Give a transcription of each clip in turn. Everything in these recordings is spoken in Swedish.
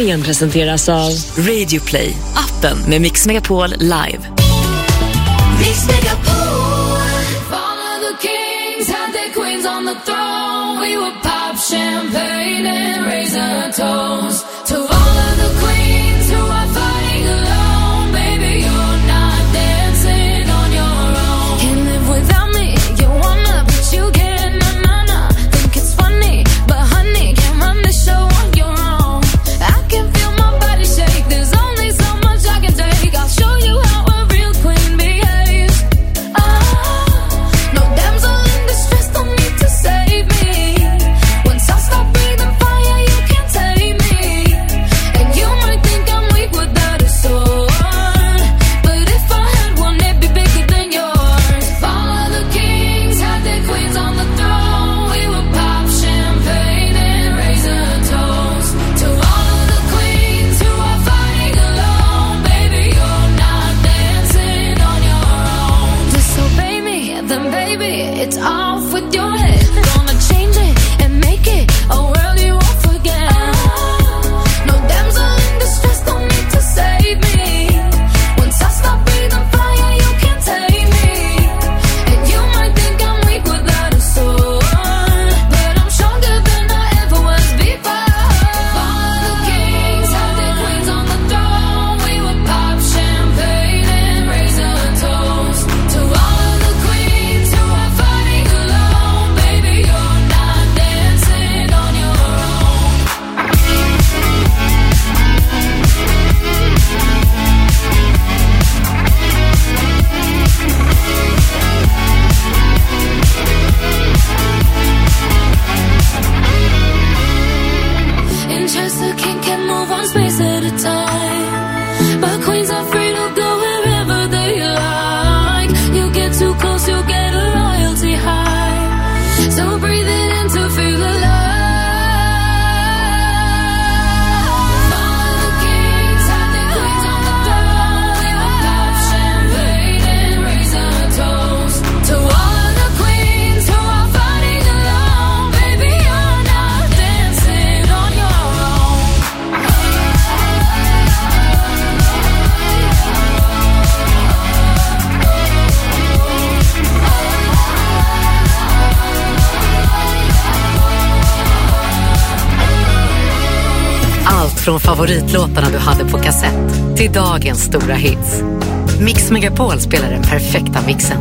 helgen presenteras av Radio Play, appen med Mix Megapol live. Mix Megapol. Follow the kings, had their queens on the throne. We would pop champagne and raise a toast to all of the queens who are fighting alone. Baby, you're not dancing on your own. Can't live without me, you wanna, but you can't. Na-na-na, think it's funny, but honey, can't run the show on your own. I can feel my body shake, there's only so much I can take. I'll show you how a real queen behaves. No damsel in distress, don't need to save me. Once I stop breathing fire, you can't take me. And you might think I'm weak without a sword, but if I had one, it'd be bigger than yours. Follow the kings, had their queens on the throne. We would pop champagne and raise a toast to all of the queens who are fighting alone. Baby, you're not dancing on your own. Disobey me, then baby, it's off with your head. Gonna change it and make it a world you won't forget. No damsel in distress, don't need to save me. Once I stop breathing fire, you can't take me. And you might think I'm weak without a sword, but I'm stronger than I ever was before. Follow the kings, had their queens on the throne. We would pop champagne and raise a toast to all of the queens who are fighting alone. Baby, you're not dancing on your own. In chess, the king can move one space at a time, but queens are free to go wherever they like. You get too close, you'll get a royalty high. So breathe it in to feel alive. Follow the kings, had their queens on the throne. We would pop champagne and raise a toast to all of the queens who are fighting alone. Baby, you're not dancing on your own. Allt från favoritlåtarna du hade på kassett till dagens stora hits. Mix Megapol spelar den perfekta mixen.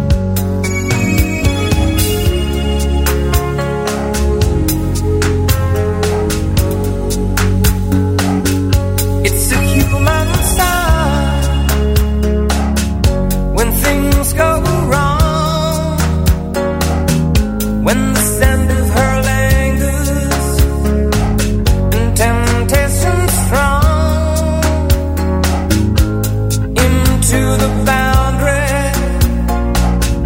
It's a human sign when things go wrong, when the scent of her lingers and temptation strong into the boundary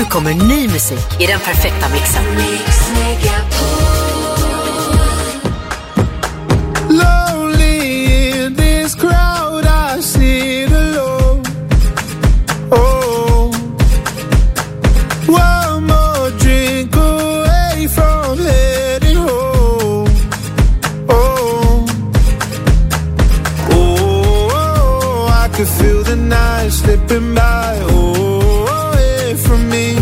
Nu kommer ny musik i den perfekta mixen. Mix Megapol. Lonely in this crowd I sit alone. Oh, one more drink away from heading home. Oh, oh, I could feel the night slipping by. Oh, away from me.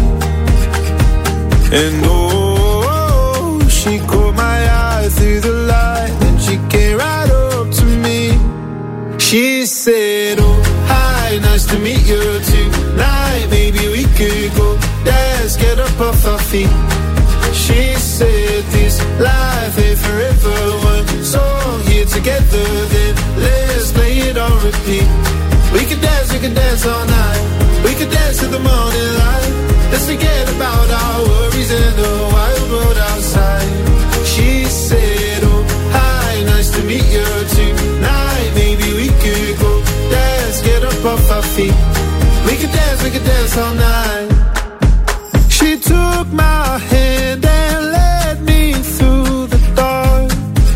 And oh, she caught my eye through the light, and she came right up to me. She said, oh, hi, nice to meet you tonight. Maybe we could go dance, get up off our feet. She said, this life ain't forever. One song here together, then let's play it on repeat. We could dance all night. We could dance to the morning light. Let's forget about our worries and the wild world outside. She said, oh, hi, nice to meet you tonight. Maybe we could go dance, get up off our feet. We could dance all night. She took my hand and led me through the dark.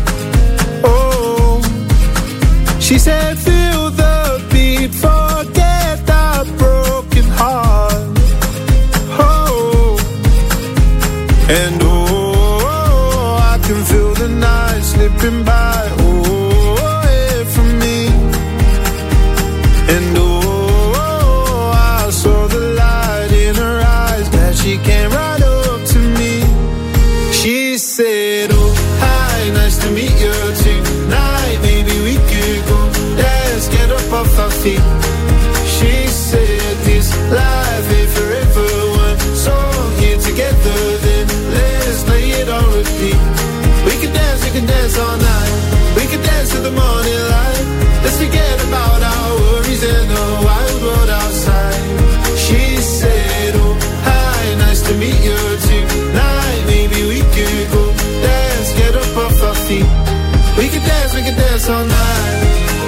Oh, she said, feel the beat, forget the broken heart. And oh, I can feel the night slipping by, oh, away from me. And oh, I saw the light in her eyes as she came right up to me. She said, oh, hi, nice to meet you tonight. Maybe we could go dance, get up off our feet. She said, this life ain't forever. One song here together, then let's play it on repeat. We can dance all night. We can dance to the morning light. Let's forget about our worries and the wild world outside. She said, oh, hi, nice to meet you tonight. Maybe we could go dance, get up off our feet. We can dance all night.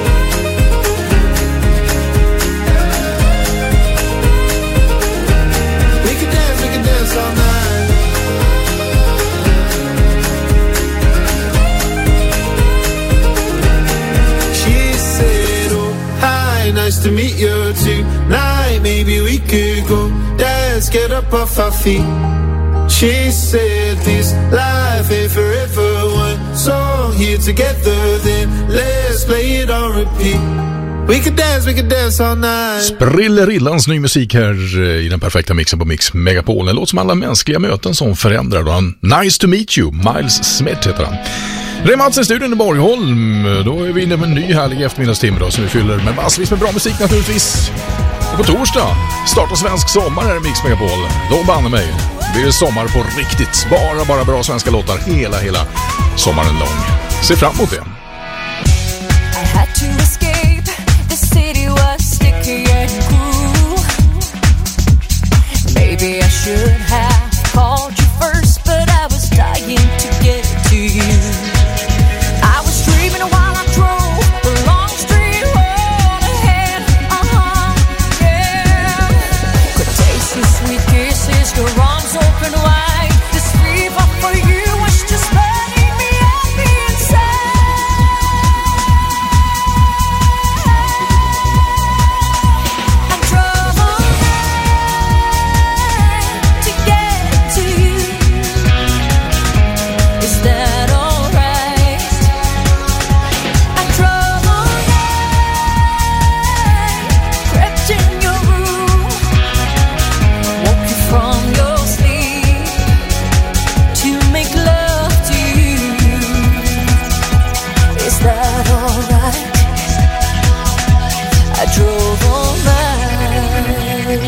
We can dance all night. She said, oh, hi, nice to meet you tonight. Maybe we could go dance, get up off our feet. She said, this life ain't forever. One song here together, then let's play it on repeat. We can dance all night. Sprillerillans ny musik här i den perfekta mixen på Mix Megapol. En låt som alla mänskliga möten som förändrar då. Nice to meet you, Miles Smith heter han. Det är Mats i studion i Borgholm. Då är vi inne med en ny härlig eftermiddagstimme då, som vi fyller med massvis med bra musik naturligtvis. Och på torsdag startar svensk sommar här i Mix Megapol. Då banne mig. Det är sommar på riktigt. Bara bra svenska låtar hela sommaren lång. Se fram emot det. I had to escape. The city was sticky and cool. Maybe I should have called you first, but I was dying to get to you. I was dreaming while I drove the long street road ahead. Yeah. Could taste your sweet kisses, your arms open wide. This fever for you was just burning me up inside. I'm troubled to get to you. Is that alright? I'm troubled, crept in your room, woke you from your sleep to make love to you. Is that alright? I drove all night.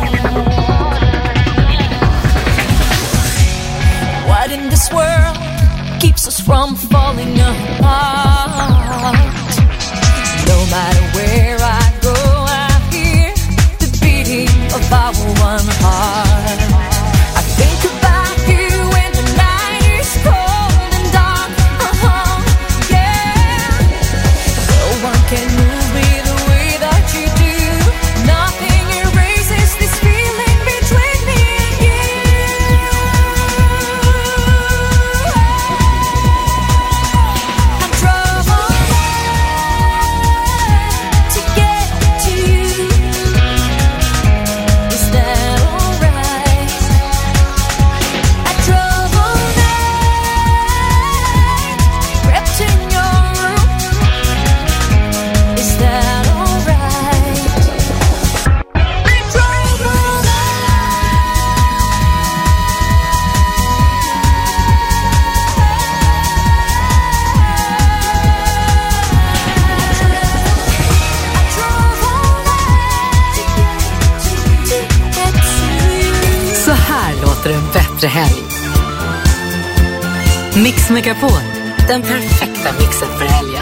What in this world keeps us from falling apart? No matter where I go, I hear the beating of our one heart. I think about you when the night is cold and dark. Yeah. No one can move me the way that you do. Nothing erases this feeling between me and bättre helg. Mix Megapol, den perfekta mixen för helgen.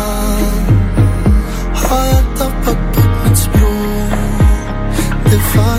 Har jag tappat bort mitt språk? Det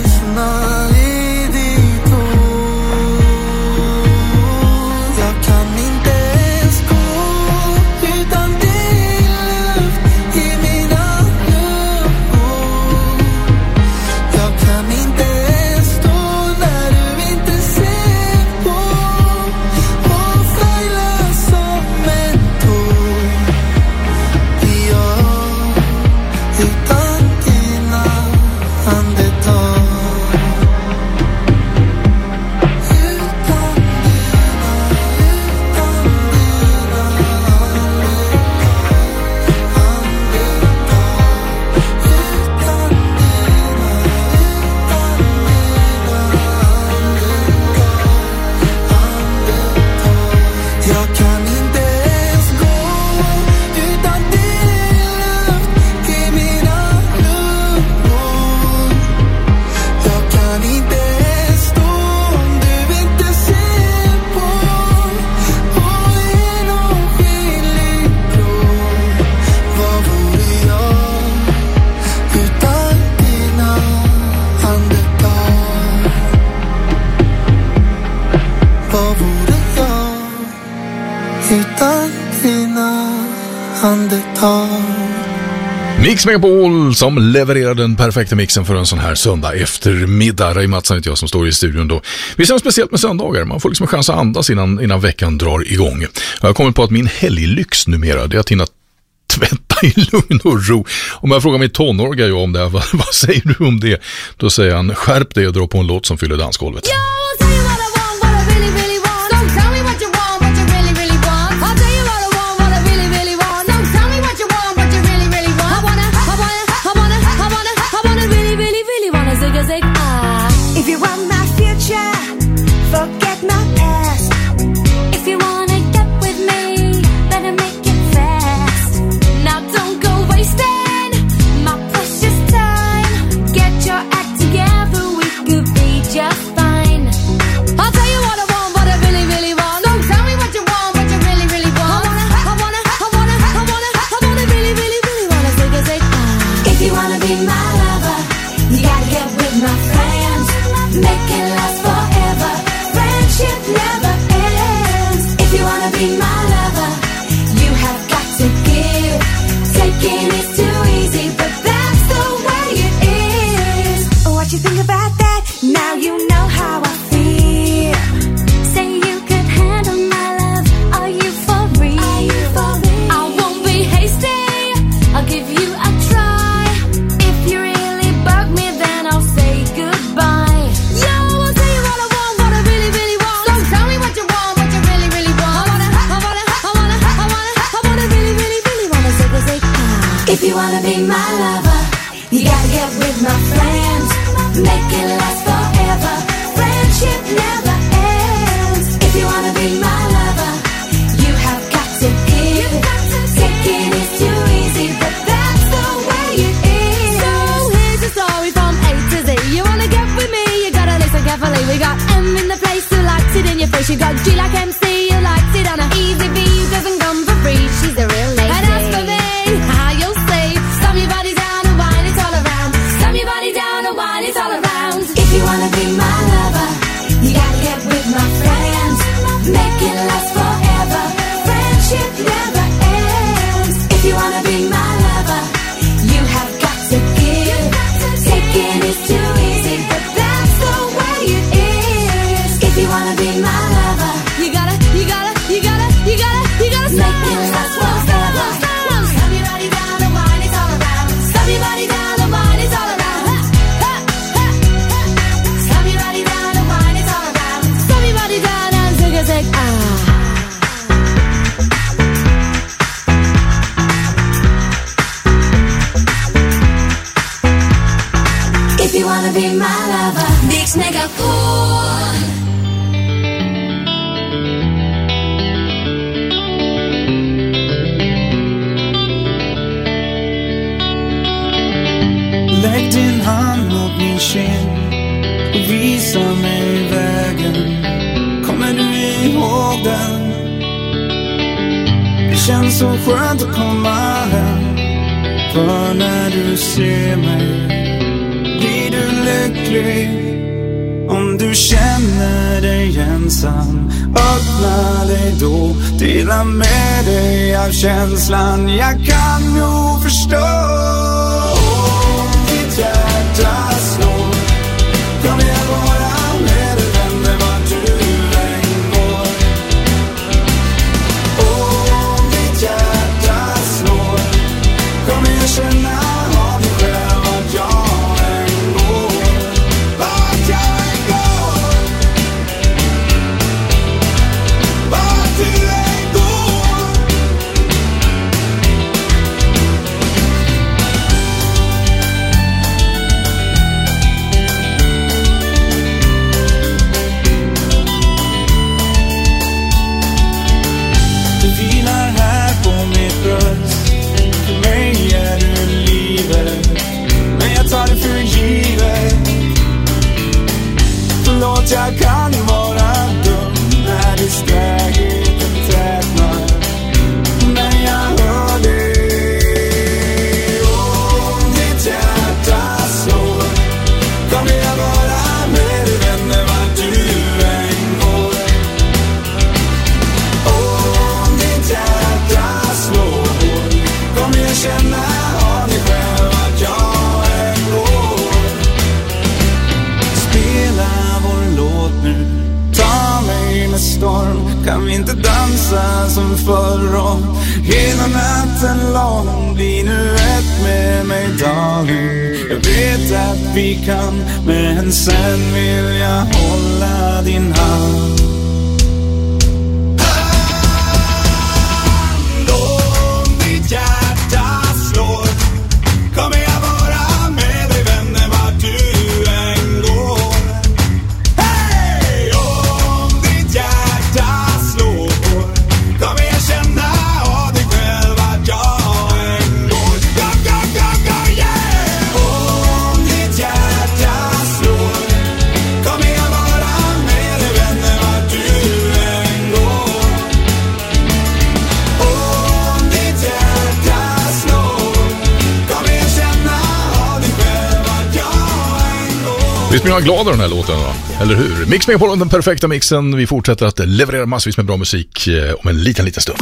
utan dina andetag. Mix Megapol som levererar den perfekta mixen för en sån här söndag eftermiddag. Ray Mattsson heter jag som står i studion då. Vi ser speciellt med söndagar. Man får liksom en chans att andas innan veckan drar igång. Jag har kommit på att min helglyx numera, det är att hinna tvätta i lugn och ro. Om jag frågar min tonåriga om det, vad säger du om det? Då säger han, skärp dig och dra på en låt som fyller dansgolvet. If you want my future, forget my past. If you wanna get with me, better make it fast. Now don't go wasting my precious time. Get your act together, we could be just fine. I'll tell you what I want, what I really, really want. Don't tell me what you want, what you really, really want. I wanna really, really, really wanna say, if you wanna be my lover, you gotta get with my friends. Make it last forever. Friendship never ends. If you wanna be my lover, you have got to give. Taking is too easy, but that's the way it is. What you think about that? Now you know how I feel. Say you could handle my love. Are you for real? I won't be hasty. I'll give you a try. If you really bug me, then I'll say goodbye. If you wanna be my lover, you gotta get with my friends. Make it last forever. Friendship never ends. If you wanna be my lover, you have got to give. Taking is too easy, but that's the way it is. So here's the story from A to Z. You wanna get with me, you gotta listen carefully. We got M in the place who likes it in your face. You got G like MC, who likes it on a easy V, doesn't come for free. She's a real lady. And as for me, if you wanna be my lover, you gotta get with my friends. Make it last forever. Friendship never ends. If you wanna be my lover, you have got to give. Taking is too easy, but that's the way it is. If you wanna be my lover, you gotta make it last forever. Stop your body down, the wine is all around. Stop your body down, the wine is all around. If you wanna be my lover, Mix Megapol. Lägg din hand mot min kind och visa mig vägen. Kommer du ihåg den? Det känns så skönt att komma hem. För när du ser mig blir du lycklig. Om du känner dig ensam, öppna dig då. Dela med dig av känslan. Jag kan nog förstå. Ditt hjärta slår. Kom igen bara med dig, vänner, vart du än går. Ditt hjärta slår. Kom igen, känna av dig själv vart jag än går. Vart jag än går. Vart du än går. Du vilar här på mitt bröst. För mig är du livet, men jag tar det för givet. Förlåt, jag kan vara dum när distrahigheten tätnar. Men jag hör dig. Ditt hjärta slår. Kom igen bara med dig, vänner, vart du än går. Kan vi inte dansa som förr om hela natten lång? Bli nu ett med mig darling. Jag vet att vi kan, men sen vill jag hålla din hand. Om ditt hjärta slår, kommer jag vara med dig vänner vart du än går. Hej! Om ditt hjärta slår, kommer jag känna av dig själv vart jag än går. Go, go, go, go, yeah! Om ditt hjärta slår, kommer jag vara med dig vänner vart du än går. Om ditt hjärta slår, kommer jag känna av dig själv vart jag än går. Visst blir man glad av den här låten då? Eller hur? Mix med på den perfekta mixen. Vi fortsätter att leverera massvis med bra musik om en liten stund.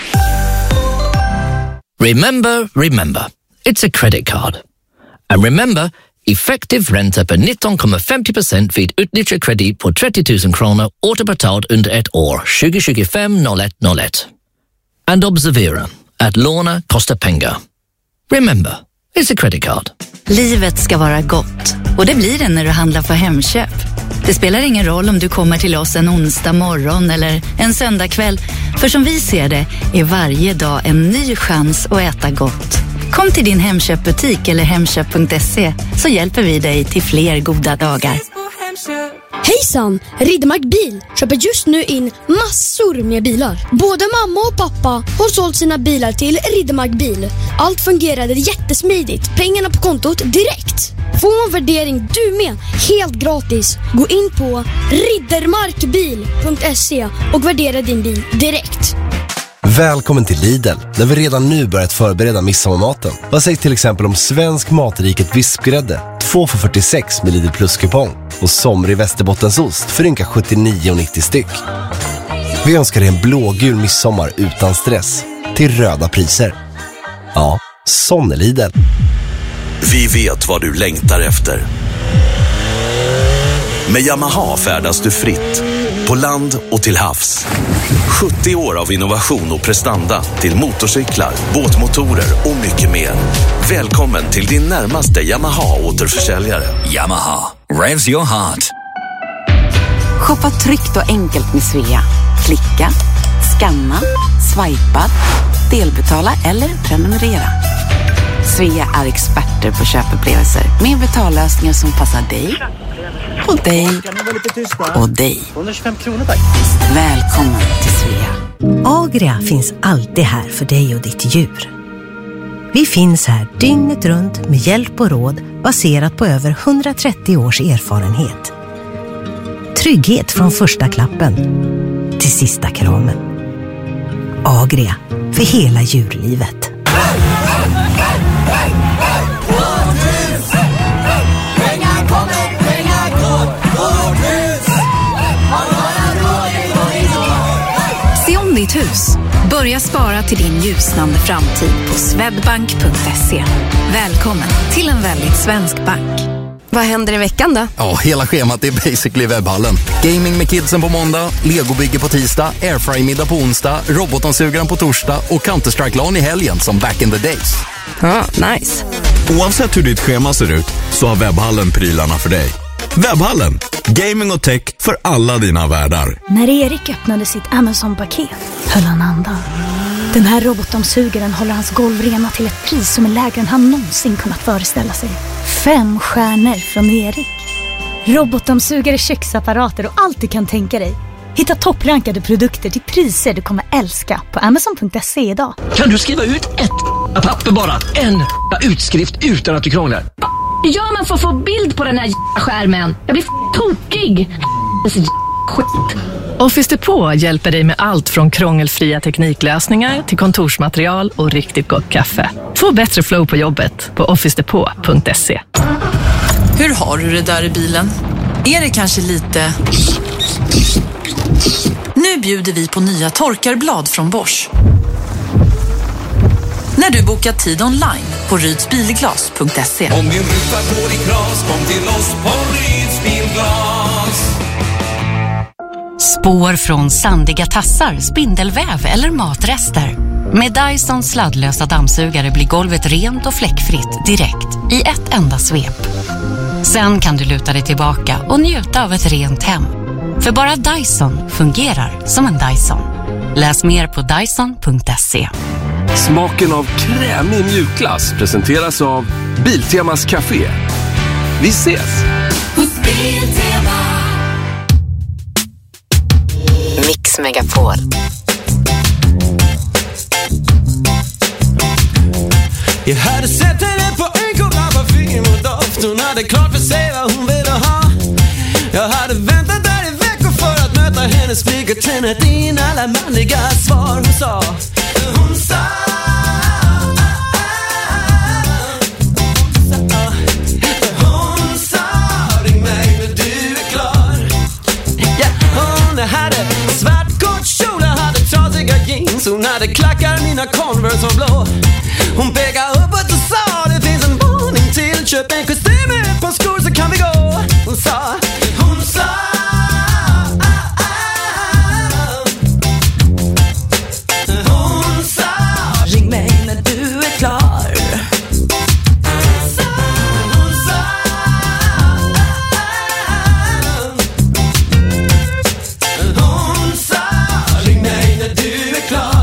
Remember, it's a credit card. And remember, effektiv ränta på 19,50% vid utnyttjad kredit på 30 000 kronor återbetalt under ett år 2025-01-01. And observera att låna kostar pengar. Remember, it's a credit card. Livet ska vara gott. Och det blir det när du handlar på Hemköp. Det spelar ingen roll om du kommer till oss en onsdag morgon eller en söndag kväll. För som vi ser det är varje dag en ny chans att äta gott. Kom till din Hemköpbutik eller hemköp.se så hjälper vi dig till fler goda dagar. Hejsan! Riddermark Bil köper just nu in massor med bilar. Både mamma och pappa har sålt sina bilar till Riddermark Bil. Allt fungerade jättesmidigt. Pengarna på kontot direkt. Få en värdering du med, helt gratis. Gå in på riddermarkbil.se och värdera din bil direkt. Välkommen till Lidl, där vi redan nu börjat förbereda midsommarmaten. Vad sägs till exempel om svensk matriket vispgrädde, 2 för 46 med Lidl Plus-kupong. Och somrig Västerbottensost för ynka 79,90 styck. Vi önskar dig en blågul midsommar utan stress, till röda priser. Ja, sån är Lidl. Vi vet vad du längtar efter. Med Yamaha färdas du fritt, på land och till havs. 70 år av innovation och prestanda till motorcyklar, båtmotorer och mycket mer. Välkommen till din närmaste Yamaha-återförsäljare. Yamaha, revs your heart. Shoppa tryggt och enkelt med Svea. Klicka, scanna, swipa, delbetala eller prenumerera. Svea är experter på köpupplevelser med betallösningar som passar dig och dig och dig. 125 kronor tack. Välkommen till Svea. Agria finns alltid här för dig och ditt djur. Vi finns här dygnet runt med hjälp och råd baserat på över 130 års erfarenhet. Trygghet från första klappen till sista kramen. Agria, för hela djurlivet. Se om ditt hus. Börja spara till din ljusnande framtid på swedbank.se. Välkommen till en väldigt svensk bank. Vad händer i veckan då? Ja, hela schemat är basically webbhallen. Gaming med kidsen på måndag, legobygge på tisdag, airfry-middag på onsdag, robotdammsugaren på torsdag och Counter-Strike-LAN i helgen som back in the days. Ja, nice. Oavsett hur ditt schema ser ut så har webbhallen prylarna för dig. Webbhallen, gaming och tech för alla dina världar. När Erik öppnade sitt Amazon-paket höll han andan. Den här robotdammsugaren håller hans golv rena till ett pris som är lägre än han någonsin kunnat föreställa sig. 5 stjärnor från Erik. Robotdammsugare, köksapparater och allt du kan tänka dig. Hitta topprankade produkter till priser du kommer älska på Amazon.se idag. Kan du skriva ut ett papper bara? En utskrift utan att du krånglar. Hur gör man för att få bild på den här skärmen? Jag blir tokig. Skit. Office Depot hjälper dig med allt från krångelfria tekniklösningar till kontorsmaterial och riktigt gott kaffe. Få bättre flow på jobbet på officedepot.se. Hur har du det där i bilen? Är det kanske lite... Nu bjuder vi på nya torkarblad från Bosch. När du bokar tid online på rydsbilglas.se. Om din ruta går i kras, kom till oss på Ryds Bilglas. Spår från sandiga tassar, spindelväv eller matrester. Med Dyson sladdlösa dammsugare blir golvet rent och fläckfritt direkt i ett enda svep. Sen kan du luta dig tillbaka och njuta av ett rent hem. För bara Dyson fungerar som en Dyson. Läs mer på dyson.se. Smaken av krämig mjukglass presenteras av Biltemas Café. Vi ses! Mix Megapol. Jag hade sett henne på en kolla på film och doft. Hon hade klart för sig vad hon ville ha. Jag hade väntat där i veckor för att möta hennes blick och tränat in alla manliga svar hon sa. Hon sa ring mig när du är klar. Hon hade svart kort kjol, hade trasiga jeans. Hon hade klackar, mina Converse var blå. Hon pekade uppåt och sa det finns en varning till. Köp en kostym med ett par skor så kan vi gå. Hon sa ring mig när du är klar. Ring mig när du är klar.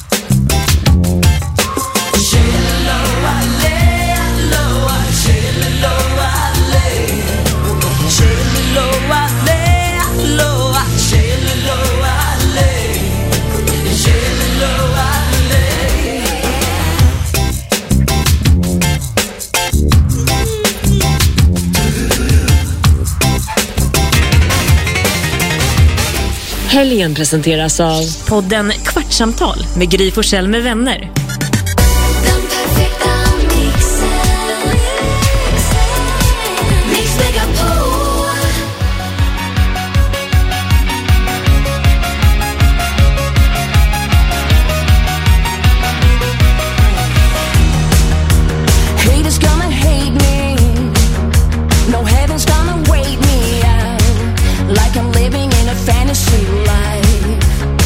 Helgen presenteras av podden Kvartsamtal med Gry Forssell med vänner. Haters gonna hate me. No heaven's gonna wait me out. Like I'm living in a fantasy life.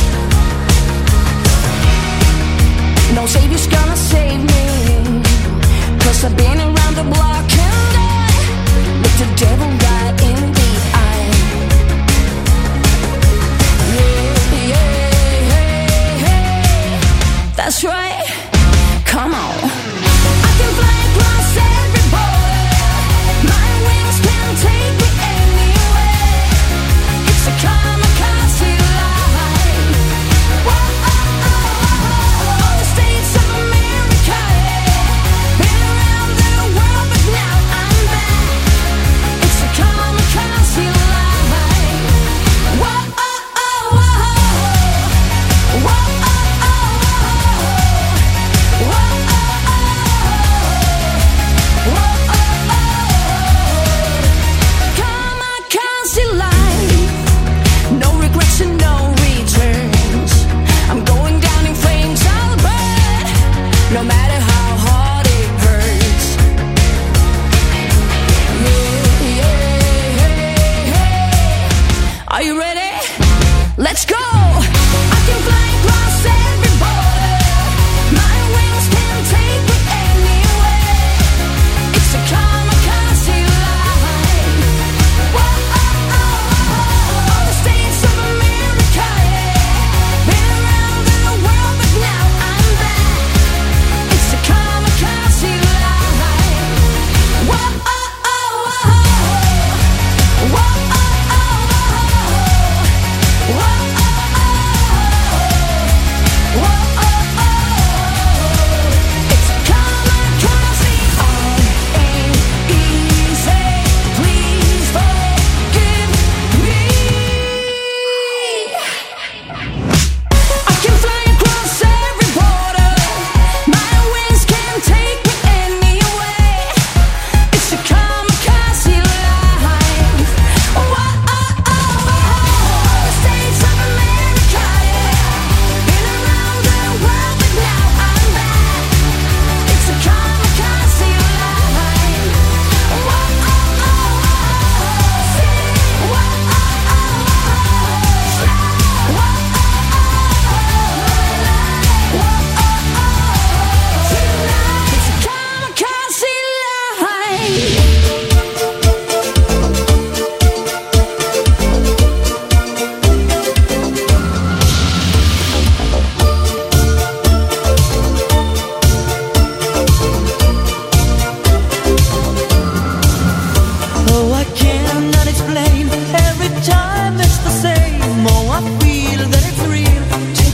No savior's gonna save me. 'Cause I've been around the block and I look the devil right in the eye. Yeah. That's right. Come on. I can fly across every border. My wings can take me anywhere. It's a kamikaze life. Whoa, oh, oh, oh. All the states of America.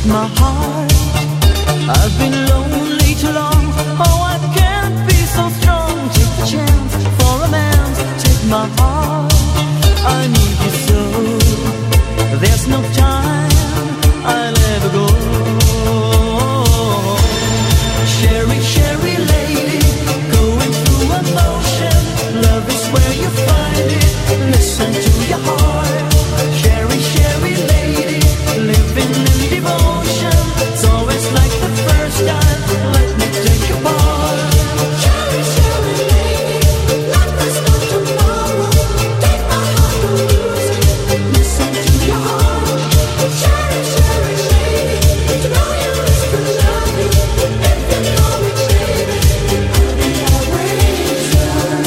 my heart. I've been lonely too long. Oh, I can't be so strong. Take the chance for a man. Take my heart. I need you so. There's no time. I'll ever go. Sherry, Sherry lady, going through emotion. Love is where you find it. Listen to your heart. Sherry, Sherry lady, living in devotion. It's always like the first time. Let me take your part. Sherry, Sherry lady, like there's no tomorrow. Take my heart and lose it. Listen to your heart. Sherry, Sherry lady, to know you is to love me. If you know me, baby, I'll be always yours.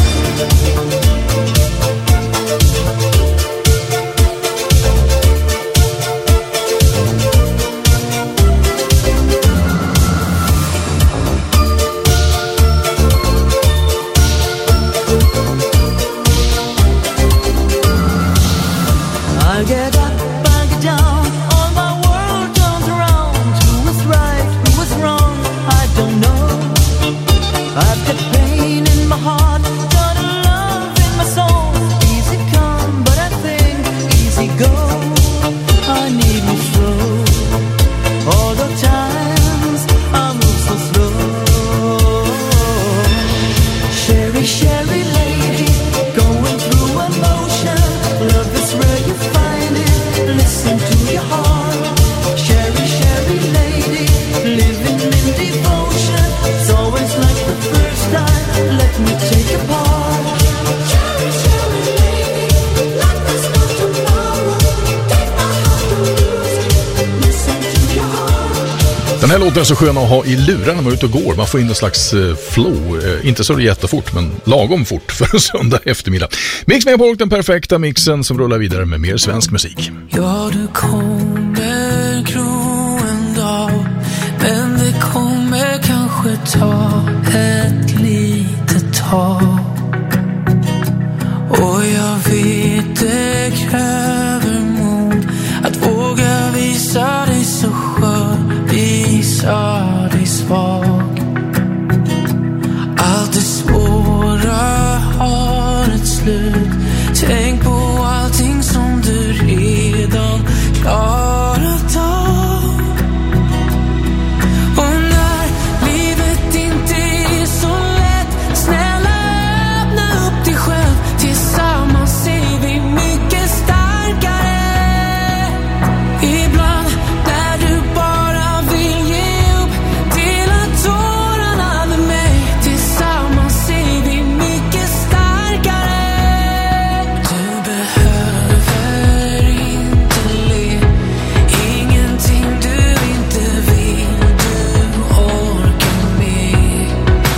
I get up, I get down, all my world turns around. Who is right, who is wrong, I don't know. I've got pain in my heart, got a love in my soul. Easy come, but I think easy go. I need you slow. All the times I move so slow. Sherry, Sherry lady, going through emotion. Love is where you find it. Listen to your heart. Sherry, Sherry lady, living in devotion. It's always like the first time. Let me take your part. Sherry, Sherry lady, like there's no tomorrow. Take my heart and lose it. Listen to your heart. Den här låten är så skön att ha i luren när man är ute och går. Man får in en slags flow. Inte så jättefort, men lagom fort för en söndag eftermiddag. Mix med på den perfekta mixen som rullar vidare med mer svensk musik. Ja, du kommer gro en dag, men det kommer kanske ta ett litet tag. Och jag vet det kräver mod att våga visa dig så skör, visa dig svag. Allt det svåra har ett slut. Tänk på allting som du redan klarat av. Och när livet inte är så lätt, snälla öppna upp dig själv. Tillsammans är vi mycket starkare. Ibland när du bara vill ge upp, dela tårarna med mig. Tillsammans är vi mycket starkare. Du behöver inte le, ingenting du inte vill, du orkar med.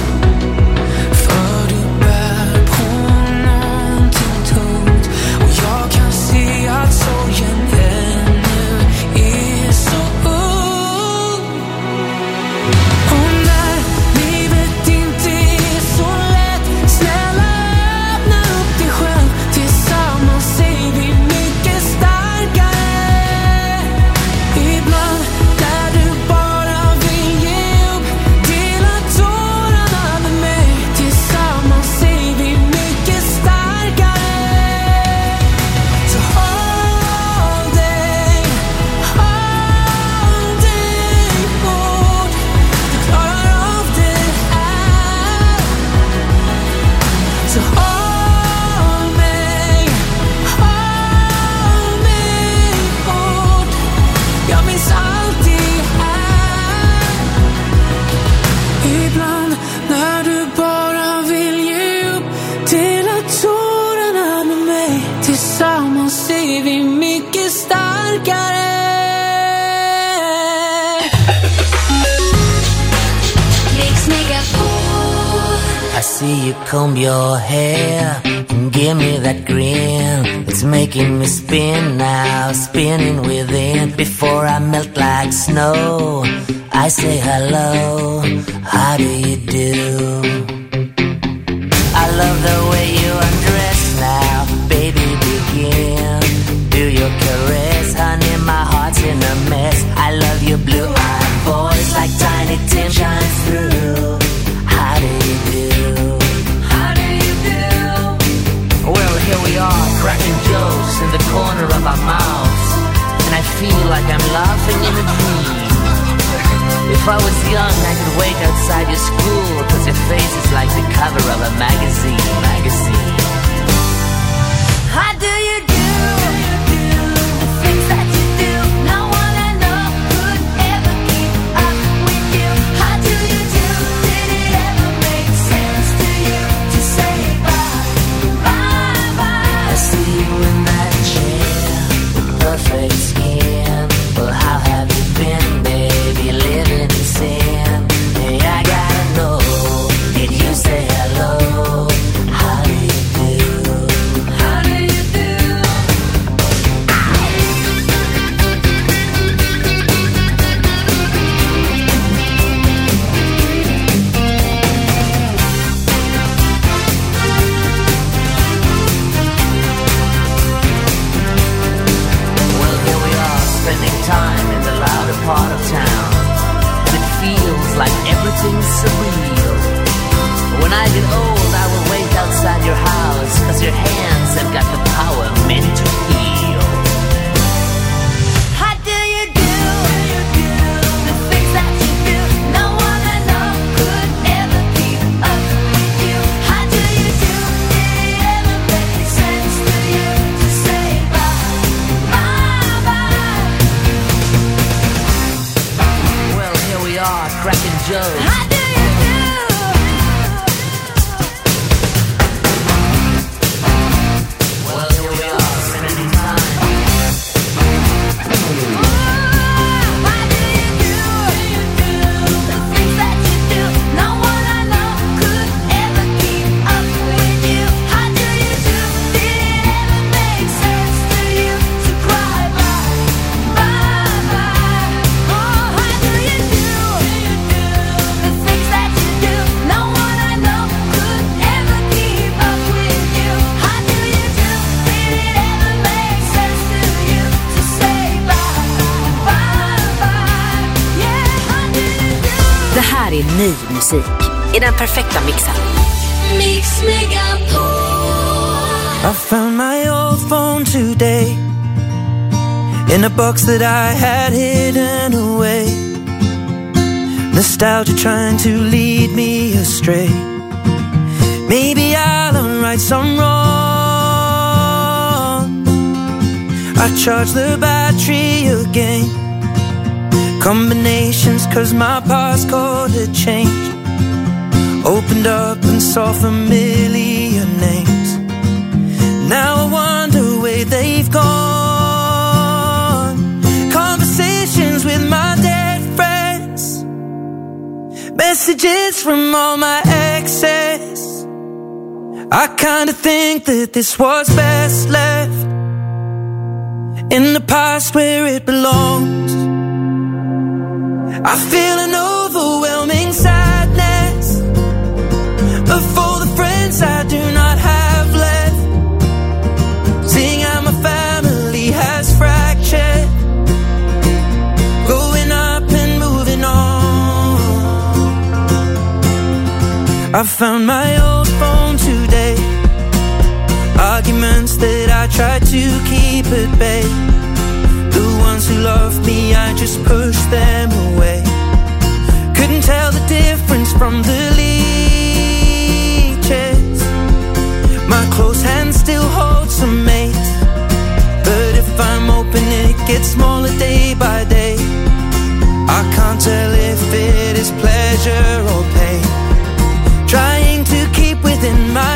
För du bär på någonting tungt, och jag kan se att sorgen ännu är så ung. Och när livet inte är så lätt, snälla öppna upp dig själv. Tillsammans är vi mycket starkare. Ibland när du bara vill ge upp, dela tårarna med mig. Tillsammans är vi mycket starkare. Så håll dig hårt. Du klarar av det här. Så håll mig hårt. Jag minns alltid här. Ibland när du bara vill ge upp, dela tårarna med mig. Tillsammans är vi mycket starkare. Mix Megapol. I see you comb your hair and give me that grin. It's making me spin now, spinning within. Before I melt like snow, I say hello, how do you do? I love the way you undress now, baby begin. Do your caress, honey, my heart's in a mess. I love your blue If I was young, I could wait outside your school, 'cause your face is like the cover of a magazine. How do you do the things that you do? No one I know could ever keep up with you. How do you do? Did it ever make sense to you to say bye, bye, bye? I see you in that chair with perfect skin. Well, how have you been, baby? Living in sin. Hey, I gotta know, did you say hello? How do you do? How do you do? Well, here we are, spending time in the louder part of town, and it feels like everything's surreal. When I get old, I will wait outside your house, 'cause your hands have got the power meant to heal. How do you do the things that you do? No one I know could ever keep up with you. How do you do? Did it ever make sense to you to say bye, bye, bye? Well, here we are, cracking jokes. How do you do? Well, here we are, spending time. Things that you do, no one I know could ever keep up with you. How do you do? Did it ever make sense to you to cry bye, bye, bye? Oh, how do you do the things that you do? No one I know could ever keep up with you. How do you do? Did it ever make sense to you to say bye, bye, bye? Yeah, how do you do? Det här är ny musik i den perfekta mixen. Mix Megapol. I found my old phone today in a box that I had hidden away. Nostalgia trying to lead me astray. Maybe I'll unright some wrong. I charge the battery again. Combinations 'cause my passcode had changed. Opened up and saw familiar names. Now I wonder where they've gone. Conversations with my dead friends. Messages from all my exes. I kinda think that this was best left in the past where it belongs. I feel an overwhelming sadness for the friends I do not have left. Seeing how my family has fractured, growing up and moving on. I found my old phone today. Arguments that I tried to keep at bay. The ones who loved me, I just pushed them away. Couldn't tell the difference from the leeches. My close hand still holds some mate, but if I'm open it gets smaller day by day. I can't tell if it is pleasure or pain. Trying to keep within my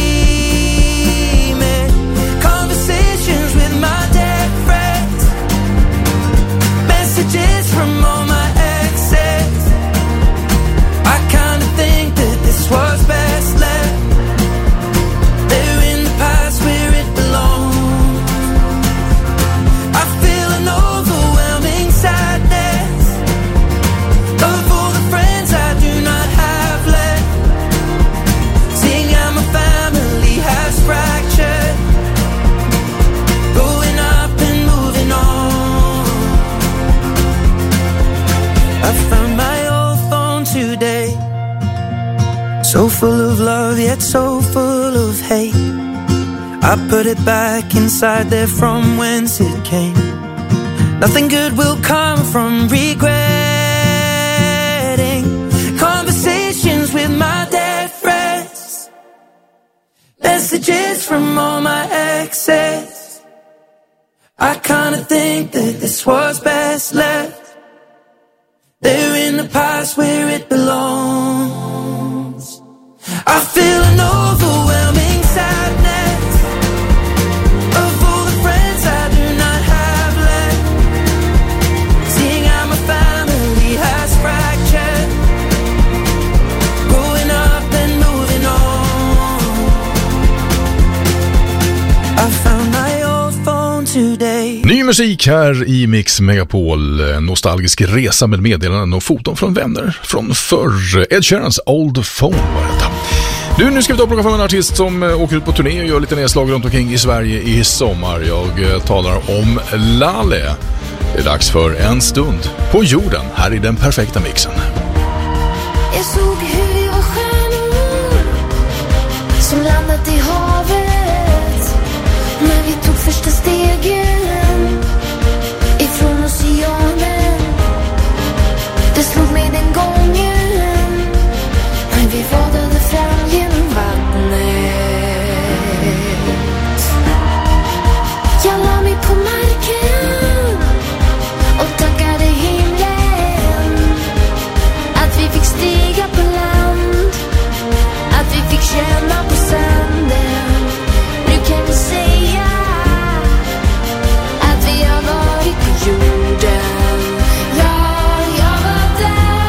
remit. Conversations with my dead friends. Messages from all my exes. I kinda think that this was best left there in the past where it belongs. I feel an overwhelming sadness of all the friends I do not have left. Seeing how my family has fractured, growing up and moving on. I found my old phone today, so full of love yet so full of hate. I put it back inside there from whence it came. Nothing good will come from regret. I kinda think that this was best left there in the past where it belongs. I feel an overwhelming sadness of all the friends I do not have left, seeing how my family has fractured, growing up and moving on. I found my old phone today. Ny musik här i Mix Megapol. Nostalgisk resa med meddelanden och foton från vänner från förr. Ed Sheerans Old Phone var detta. Du, nu ska vi ta och plocka fram en artist som åker ut på turné och gör lite nedslag runt omkring i Sverige i sommar. Jag talar om Laleh. Det är dags för en stund på jorden här i den perfekta mixen. Jag såg hur vi var stjärnor som landat i havet när vi tog första stegen ifrån oceanen. Det slog mig den gången när vi vadade fram genom vattnet. Jag la mig på marken och tackade himlen att vi fick stiga på land, att vi fick känna på sanden. Nu kan vi säga att vi har varit på jorden. Ja, jag var där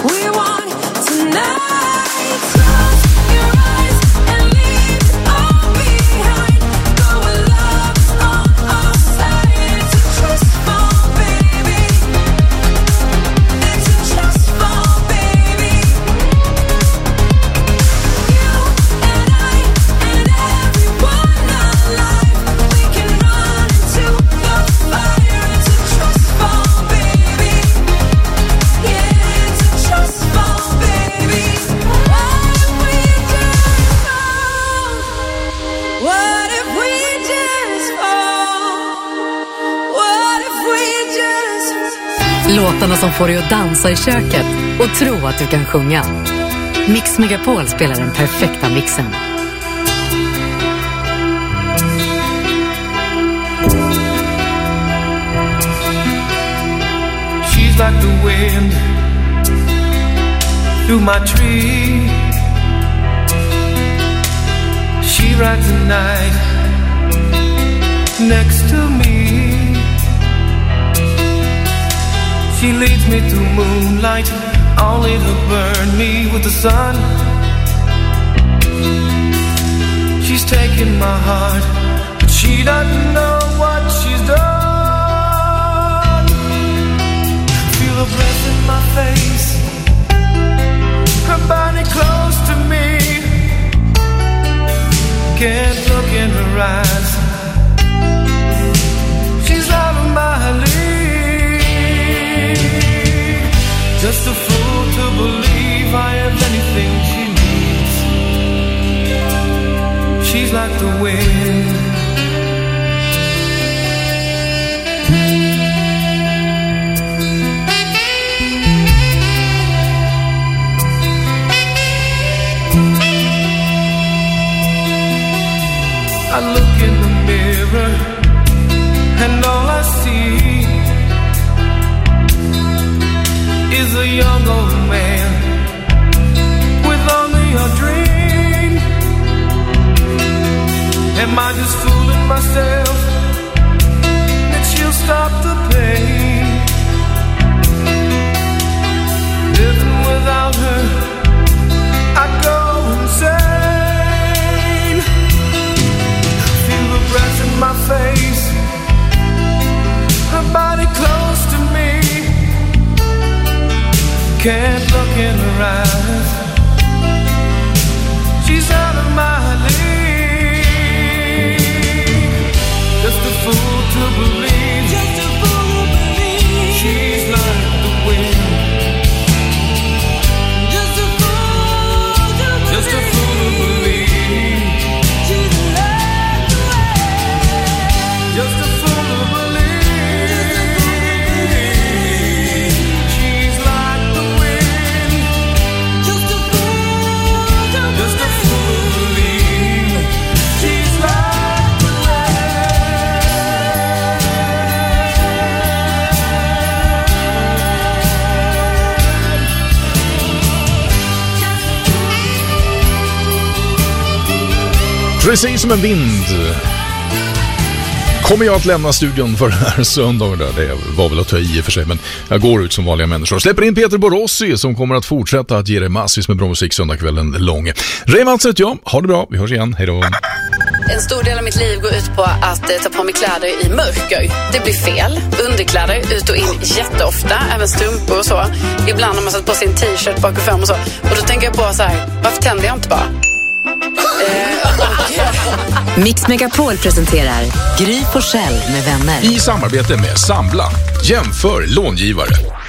we want tonight. Close your eyes and leave all behind. Go where love's on our side. It's a trust fall, baby. It's a trust fall, baby. You and I and everyone alive, we can run into the fire. It's a trust fall, baby. Yeah, it's a trust fall, baby. What if we just fall? What if we just fall? What if we just Låtarna som får dig att dansa i köket och tro att du kan sjunga. Mix Megapol spelar den perfekta mixen. She's like the wind through my tree. She rides the night next to me. She leads me through moonlight, only to burn me with the sun. She's taken my heart, but she doesn't know what she's done. Feel her breath in my face, her body close to me. Can't look in her eyes, she's out of my league. Just a fool to believe I have anything she needs. She's like the wind. I look in the mirror and all I see is a young old man with only a dream. Am I just fooling myself that she'll stop the pain? Living without her, I go insane. Feel the breath in my face, her body close to me. Can't look in her eyes, she's out of my league. Just a fool to believe, just a fool to believe. She's like the wind. Just a fool to believe, just a fool to believe. She's like the wind. Just a fool to believe. She's like the wind. Just a fool to believe. Just a fool to believe. She's like the Precis som en vind kommer jag att lämna studion för den här söndagen. Det var väl att ta i för sig, men jag går ut som vanliga människor. Släpper in Peter Borossi som kommer att fortsätta att ge dig massvis med bra musik söndagskvällen lång. Ray Mats heter jag, ha det bra, vi hörs igen, hej då. En stor del av mitt liv går ut på att ta på mig kläder i mörker. Det blir fel. Underkläder ut och in jätteofta, även strumpor och så. Ibland har man satt på sin t-shirt bak och fram och så. Och då tänker jag på så här, varför tänder jag inte bara? Mix Megapol presenterar Gry Forssell med vänner. I samarbete med Sambla. Jämför långivare.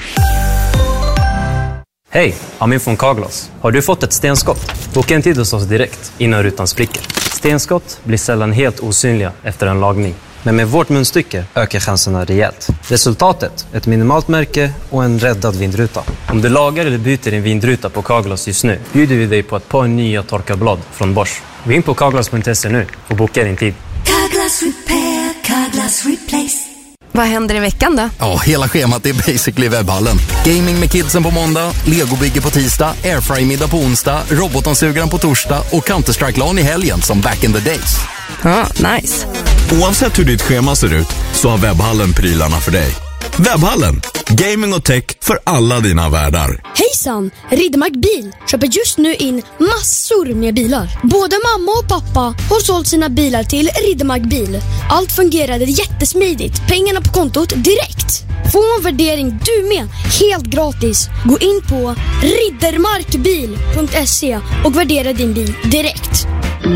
Hej, Amin från Carglass. Har du fått ett stenskott? Boka en tid hos oss direkt innan rutan spricker. Stenskott blir sällan helt osynliga efter en lagning. Men med vårt munstycke ökar chanserna rejält. Resultatet, ett minimalt märke och en räddad vindruta. Om du lagar eller byter din vindruta på Carglass just nu bjuder vi dig på ett par nya torkarblad från Bosch. Gå in på Carglass.se nu och boka din tid. Carglass repair, Carglass replace. Vad händer i veckan då? Ja, hela schemat är basically webbhallen. Gaming med kidsen på måndag, legobygge på tisdag, airfrymiddag på onsdag, robotdammsugaren på torsdag och Counter-Strike-LAN i helgen som back in the days. Ja, nice. Oavsett hur ditt schema ser ut så har webbhallen prylarna för dig. Webbhallen. Gaming och tech för alla dina världar. Hejsan! Riddermark Bil köper just nu in massor med bilar. Både mamma och pappa har sålt sina bilar till Riddermark Bil. Allt fungerade jättesmidigt. Pengarna på kontot direkt. Få en värdering du med, helt gratis. Gå in på riddermarkbil.se och värdera din bil direkt.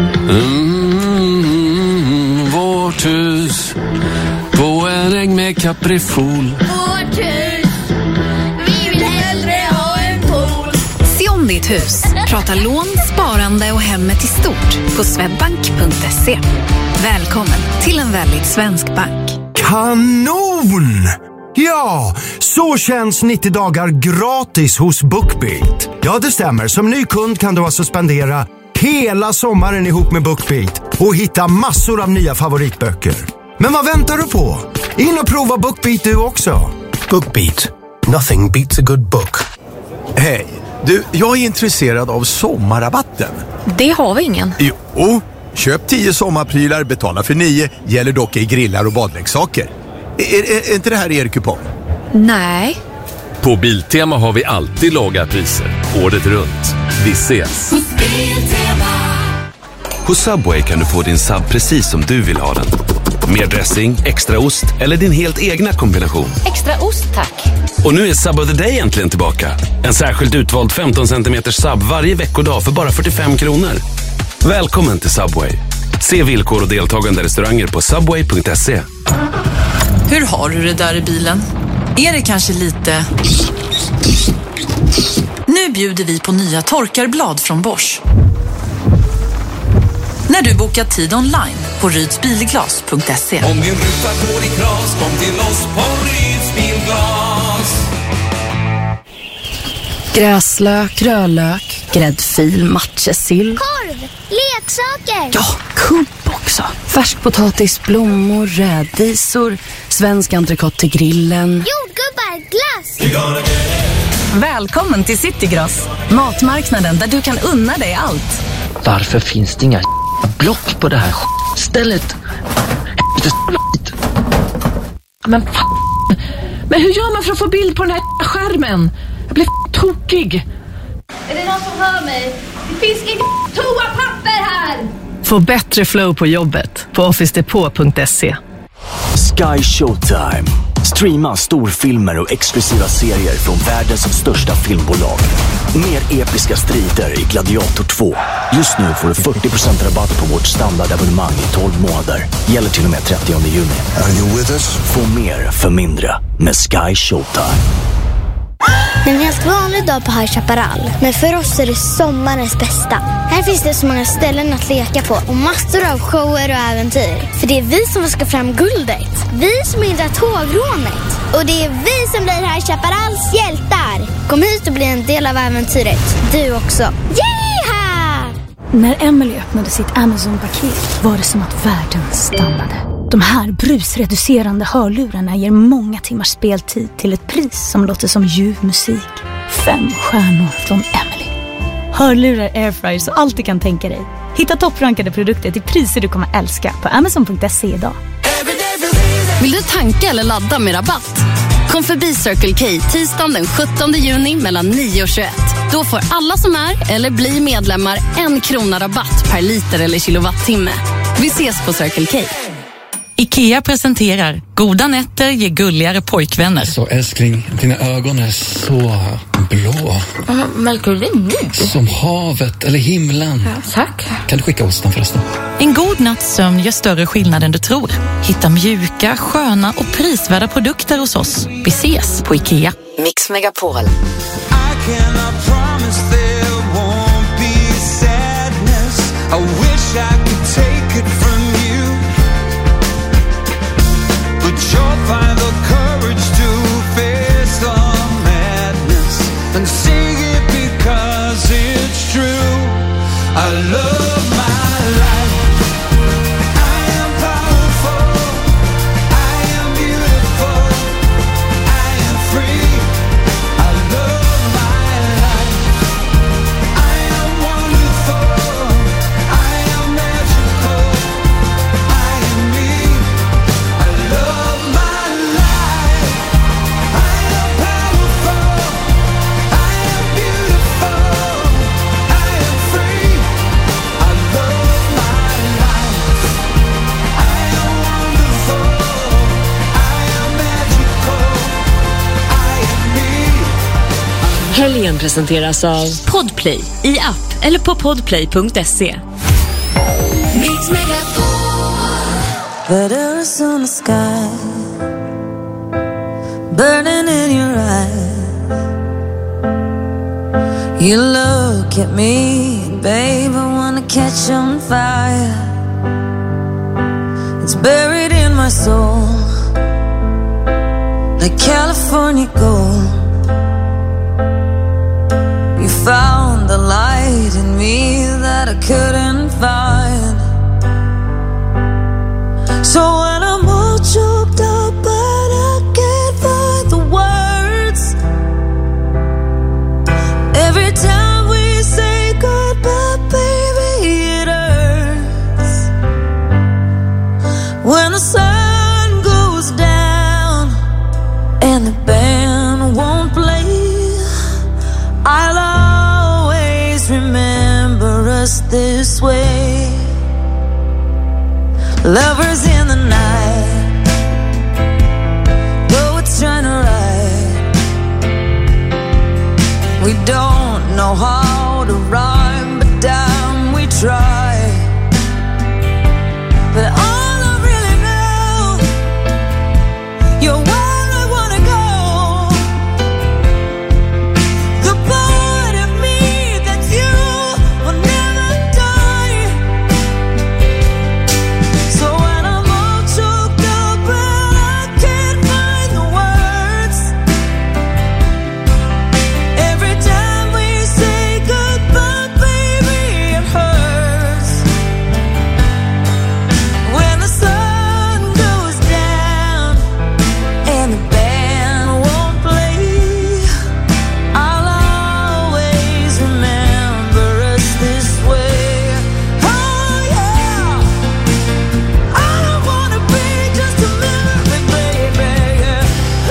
Vårt hus på en äng med kaprifol. Vårt hus, vi vill hellre ha en pool. Se om ditt hus. Prata lån, sparande och hemmet i stort på swedbank.se. Välkommen till en väldigt svensk bank. Kanon! Ja, så känns 90 dagar gratis hos BookBeat. Ja, det stämmer. Som ny kund kan du alltså spendera hela sommaren ihop med BookBeat och hitta massor av nya favoritböcker. Men vad väntar du på? In och prova BookBeat du också. BookBeat. Nothing beats a good book. Hej, du, jag är intresserad av sommarrabatten. Det har vi ingen. Jo, köp 10 sommarprylar, betala för 9, gäller dock i grillar och badleksaker. Är inte det här er kupong? Nej. På Biltema har vi alltid låga priser. Året runt. Vi ses. På Subway kan du få din sub precis som du vill ha den. Mer dressing, extra ost eller din helt egna kombination. Extra ost, tack. Och nu är Sub of the Day äntligen tillbaka. En särskilt utvald 15 cm sub varje veckodag för bara 45 kronor. Välkommen till Subway. Se villkor och deltagande restauranger på subway.se. Hur har du det där i bilen? Är det kanske lite... Nu bjuder vi på nya torkarblad från Bosch. När du bokar tid online på rydsbilglas.se. Om din ruta går i kras, kom till oss på Ryds Bilglas. Gräslök, rödlök, gräddfil, matjessill. Korv, leksaker. Ja, kubb också. Färskpotatis, blommor, rädisor, svensk entrecote till grillen. Jordgubbar, glass. Välkommen till Citygross. Matmarknaden där du kan unna dig allt. Varför finns det inga block på det här stället? Men hur gör man för att få bild på den här skärmen? Jag blir tokig. Är det någon som hör mig? Det finns inget toapapper här! Få bättre flow på jobbet på officedepot.se. Sky Showtime. Streama storfilmer och exklusiva serier från världens största filmbolag. Mer episka strider i Gladiator 2. Just nu får du 40% rabatt på vårt standardabonnemang i 12 månader. Gäller till och med 30 juni. Are you with us? Få mer för mindre med Sky Showtime. Det är en helt vanlig dag på High Chaparral. Men för oss är det sommarens bästa. Här finns det så många ställen att leka på och massor av shower och äventyr. För det är vi som ska fram guldet. Vi som hindrar tågrånet. Och det är vi som blir High Chaparrals hjältar. Kom hit och bli en del av äventyret. Du också. Yeeha! När Emily öppnade sitt Amazon-paket var det som att världen stannade. De här brusreducerande hörlurarna ger många timmars speltid till ett pris som låter som ljuv musik. 5 stjärnor från Emily. Hörlurar, airfryers och allt du kan tänka dig. Hitta topprankade produkter till priser du kommer älska på Amazon.se idag. Vill du tanka eller ladda med rabatt? Kom förbi Circle K tisdagen den 17 juni mellan 9 och 21. Då får alla som är eller blir medlemmar 1 krona rabatt per liter eller kilowattimme. Vi ses på Circle K. IKEA presenterar Goda nätter ger gulligare pojkvänner. Så älskling, dina ögon är så blå. Märker du det nu? Som havet eller himlen. Ja, tack. Kan du skicka osten förresten? En god natts sömn gör större skillnad än du tror. Hitta mjuka, sköna och prisvärda produkter hos oss. Vi ses på IKEA. Mix Megapol. I cannot promise there won't be sadness. I wish I could take it from you. But you'll find the courage to face the madness and sing it because it's true. I love my life. I am powerful. I am beautiful. I am free. I love my life. I am wonderful. I am magical. I am me. I love my life. Helgen presenteras av Podplay i app eller på podplay.se. But Arizona sky burning in your eyes. You look at me, babe, I wanna catch on fire. It's buried in my soul like California gold. You found the light in me that I couldn't find. So when I'm all choked up but I can't find the words, every time we say goodbye, baby, it hurts. When the sun goes down and the band won't play, I'll always remember us this way. Lovers in the night, though it's trying to ride. We don't know how to rhyme, but damn, we try. But all I really know, you're where I wanna go. The part of me that you will never die. So when I'm all choked up and I can't find the words, every time we say goodbye, baby, it hurts. When the sun goes down and the band won't play, I'll always remember us this way. Oh yeah, I don't wanna be just a memory, baby. Yeah.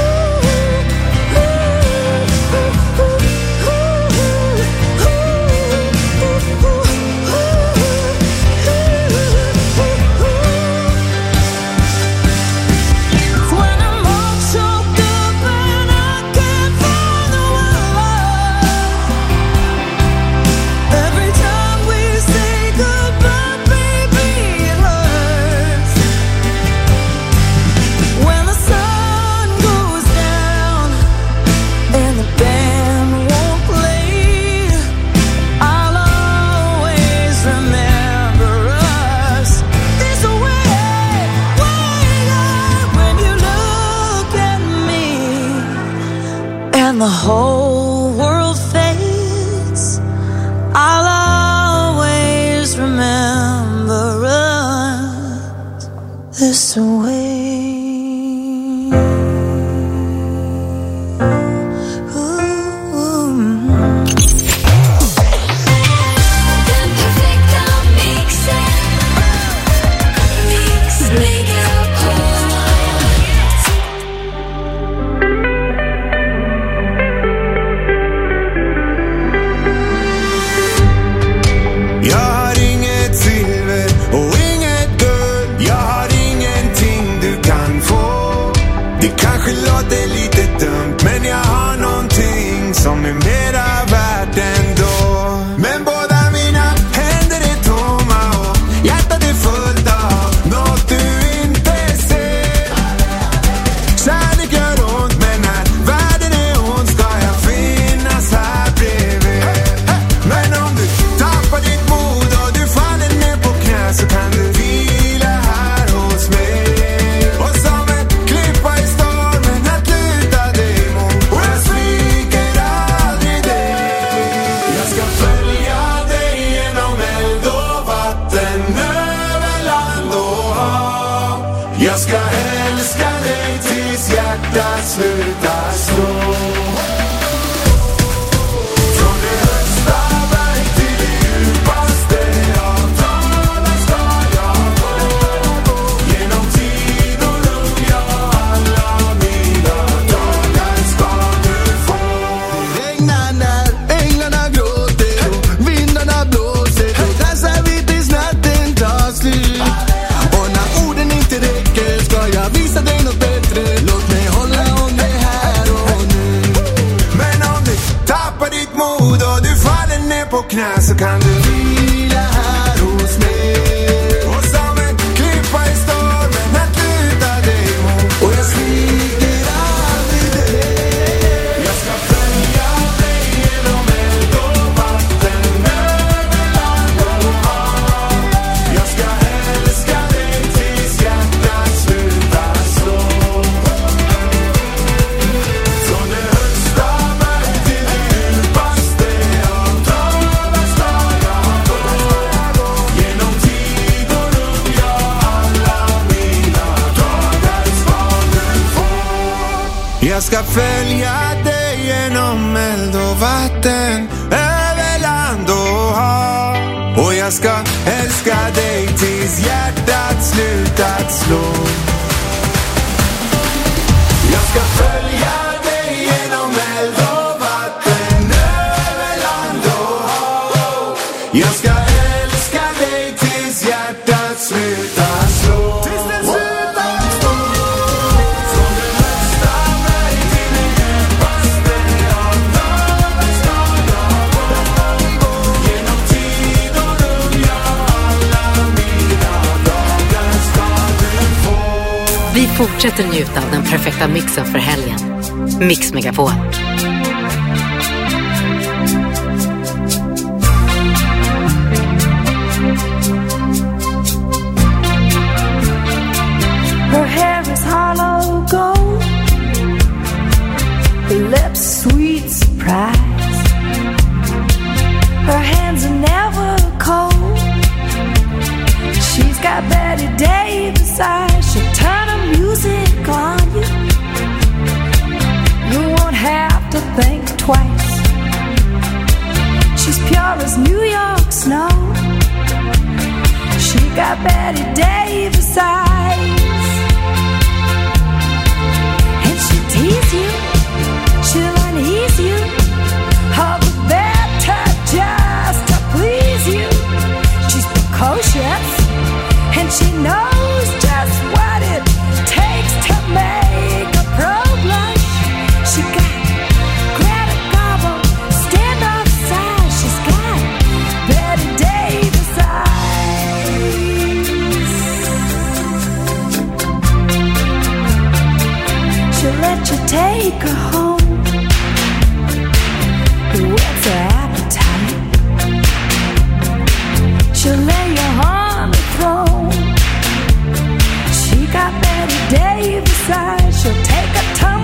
When I'm all choked up and I can't find the words, every time we say goodbye, baby, it hurts. When the sun goes down and the band won't play, I'll always remember us this way. When you look at me and the whole world fades, I'll always remember us this way. Jag har inget silver och inget guld. Jag har ingenting du kan få. Det kanske låter lite dumt, men jag har någonting som är mera värt ändå. Men båda mina händer är tomma och hjärtat är fullt av något du inte ser. Kärlek gör ont, men när världen är ond ska jag finnas här bredvid. Men om du tappar ditt mod och du faller ner på knä, så kan du vila här hos mig. Och som en klippa i stormen att luta dig mot, och jag sviker aldrig dig. Jag ska följa dig genom eld och vatten, över land och hav. Jag ska älska dig tills hjärtat slutar slå. Från det högsta berg till det djupaste av dalar ska jag gå. Genom tid och rum, ja, alla mina dagar ska du få. Det regnar när änglarna gråter och vindarna blåser. Då dansar vi tills natten tar slut. Och när orden inte räcker ska jag visa dig något bättre. Låt mig hålla om dig mod och du faller ner på knä, så kan du vila här hos mig. Och som en klippa i stormen att luta dig mot, och jag sviker aldrig dig. Jag ska följa dig genom eld och vatten, över land och hav. Jag ska älska dig tills hjärtat slutar slå. Från det högsta berg till det djupaste av dalar ska jag gå. Genom tid och rum, ja, alla mina dagar ska du få. Jag ska följa dig genom eld och vatten, över land och hav. Och jag ska älska dig tills hjärtat slutat slå. Jag ska följa dig genom eld och vatten, över land och hav. Jag ska älska dig tills hjärtat slutar slå. Tills det slutar slå. Från det högsta berg till det djupaste av dalar ska jag gå. Genom tid och rum, ja, alla mina dagar ska du få. Vi fortsätter njuta av den perfekta mixen för helgen. Mix Megapol. Her hair is hollow gold, her lips sweet surprise. Her hands are never cold. She's got Betty Davis eyes. She'll turn the music on you. You won't have to think twice. She's pure as New York snow. She got Betty Davis eyes. And she'll tease you, she'll unease you, all the better just to please you. She's precocious, and she knows just what it takes to make a pro blush. She got Greta Garbo, stand off side. She's got Betty Davis eyes. She'll let you take her home. What's her appetite? She'll lay you on the throne. She got Betty Davis eyes. She'll take a tongue